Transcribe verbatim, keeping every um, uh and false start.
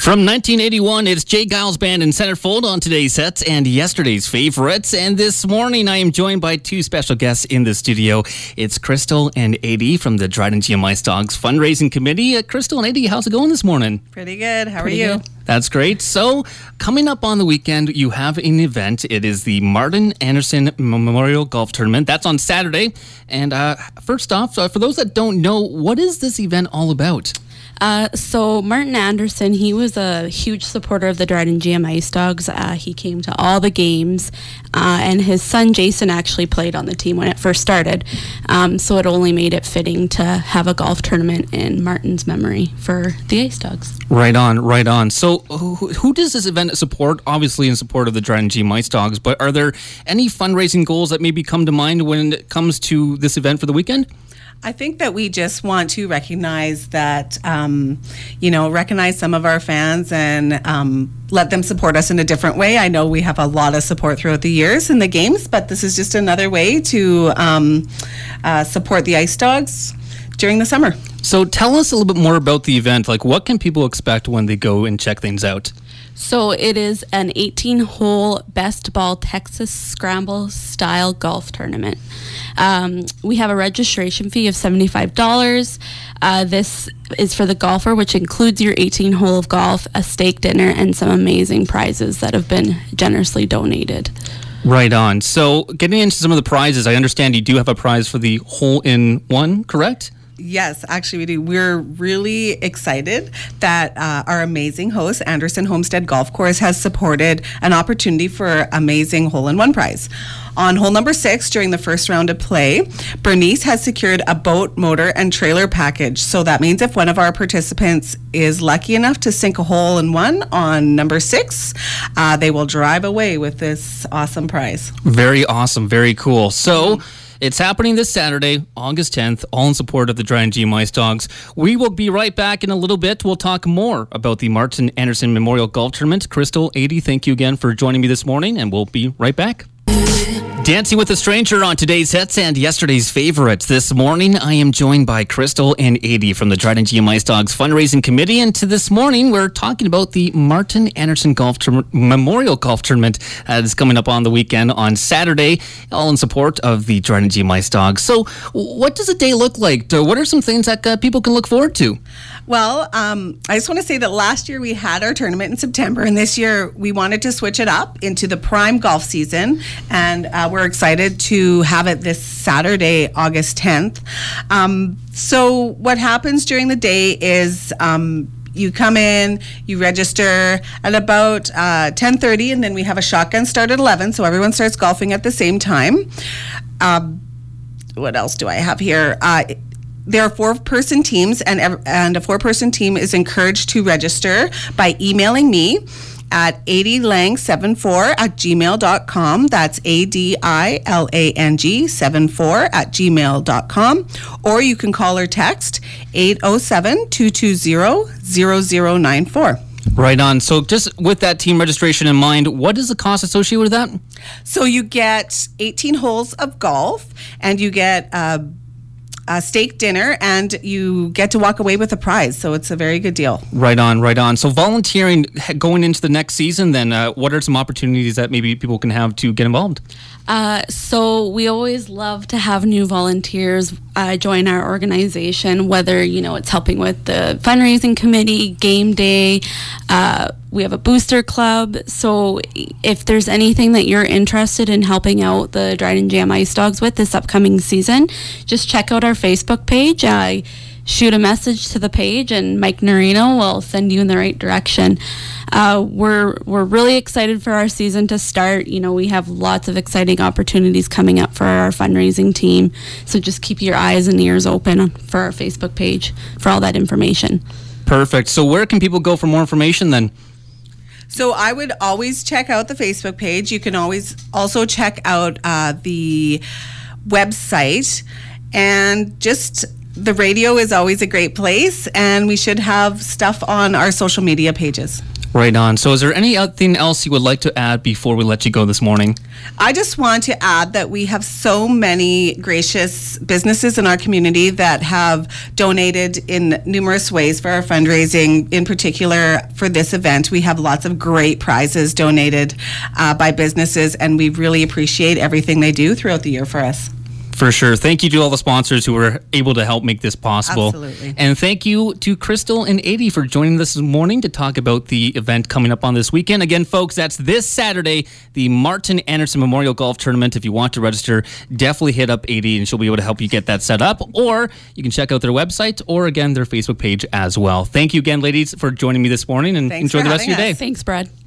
From nineteen eighty-one, it's Jay Giles Band and Centerfold on today's sets and yesterday's favorites. And this morning, I am joined by two special guests in the studio. It's Crystal and Adi from the Dryden G M I Stocks Fundraising Committee. Uh, Crystal and Adi, how's it going this morning? Pretty good. How Pretty are you? good. That's great. So, coming up on the weekend, you have an event. It is the Martin Anderson Memorial Golf Tournament. That's on Saturday. And uh, first off, uh, for those that don't know, what is this event all about? Uh, so Martin Anderson, he was a huge supporter of the Dryden G M Ice Dogs. Uh, he came to all the games, uh, and his son Jason actually played on the team when it first started. Um, so it only made it fitting to have a golf tournament in Martin's memory for the Ice Dogs. Right on, right on. So who, who does this event support? Obviously in support of the Dryden G M Ice Dogs, but are there any fundraising goals that maybe come to mind when it comes to this event for the weekend? I think that we just want to recognize that, um, you know, recognize some of our fans and um, let them support us in a different way. I know we have a lot of support throughout the years in the games, but this is just another way to um, uh, support the Ice Dogs during the summer. So tell us a little bit more about the event. Like, what can people expect when they go and check things out? So it is an eighteen-hole best ball Texas Scramble style golf tournament. Um, we have a registration fee of seventy-five dollars. Uh, this is for the golfer, which includes your eighteen hole of golf, a steak dinner, and some amazing prizes that have been generously donated. Right on. So getting into some of the prizes, I understand you do have a prize for the hole-in-one, correct? Yes, actually we do. We're really excited that uh, our amazing host, Anderson Homestead Golf Course, has supported an opportunity for amazing hole-in-one prize. On hole number six, during the first round of play, Bernice has secured a boat, motor, and trailer package. So that means if one of our participants is lucky enough to sink a hole-in-one on number six, uh, they will drive away with this awesome prize. Very awesome. Very cool. So it's happening this Saturday, August tenth, all in support of the Dryden G M Ice Dogs. We will be right back in a little bit. We'll talk more about the Martin Anderson Memorial Golf Tournament. Crystal, Adi, thank you again for joining me this morning, and we'll be right back. Dancing with a Stranger on today's hits and yesterday's favorites. This morning, I am joined by Crystal and Adi from the Dryden G M Ice Dogs Fundraising Committee. And to this morning, we're talking about the Martin Anderson Golf Tour- Memorial Golf Tournament that is coming up on the weekend on Saturday, all in support of the Dryden G M Ice Dogs. So what does a day look like? What are some things that uh, people can look forward to? Well, um, I just want to say that last year we had our tournament in September, and this year we wanted to switch it up into the prime golf season, and uh, we're excited to have it this Saturday, August tenth. Um, so what happens during the day is um, you come in, you register at about uh, ten thirty, and then we have a shotgun start at eleven, so everyone starts golfing at the same time. Um, what else do I have here? Uh, There are four-person teams, and and a four-person team is encouraged to register by emailing me at adilang seventy-four at gmail dot com. That's A D I L A N G seventy-four at gmail dot com. Or you can call or text eight oh seven, two two zero, zero zero nine four. Right on. So just with that team registration in mind, what is the cost associated with that? So you get eighteen holes of golf, and you get uh, a steak dinner, and you get to walk away with a prize. So it's a very good deal. Right on, right on. So volunteering going into the next season, then uh, what are some opportunities that maybe people can have to get involved? Uh, so we always love to have new volunteers uh, join our organization, whether, you know, it's helping with the fundraising committee, game day. Uh, we have a booster club. So if there's anything that you're interested in helping out the Dryden G M Ice Dogs with this upcoming season, just check out our Facebook page. Uh, shoot a message to the page, and Mike Norino will send you in the right direction. Uh, we're we're really excited for our season to start. You know, we have lots of exciting opportunities coming up for our fundraising team. So just keep your eyes and ears open for our Facebook page for all that information. Perfect. So where can people go for more information then? So I would always check out the Facebook page. You can always also check out uh, the website, and just the radio is always a great place, and we should have stuff on our social media pages. Right on. So is there anything else you would like to add before we let you go this morning? I just want to add that we have so many gracious businesses in our community that have donated in numerous ways for our fundraising. In particular, for this event, we have lots of great prizes donated uh, by businesses, and we really appreciate everything they do throughout the year for us. For sure. Thank you to all the sponsors who were able to help make this possible. Absolutely. And thank you to Crystal and Adi for joining us this morning to talk about the event coming up on this weekend. Again, folks, that's this Saturday, the Martin Anderson Memorial Golf Tournament. If you want to register, definitely hit up Adi and she'll be able to help you get that set up. Or you can check out their website or, again, their Facebook page as well. Thank you again, ladies, for joining me this morning, and Thanks enjoy for the rest of your having day. us. Thanks, Brad.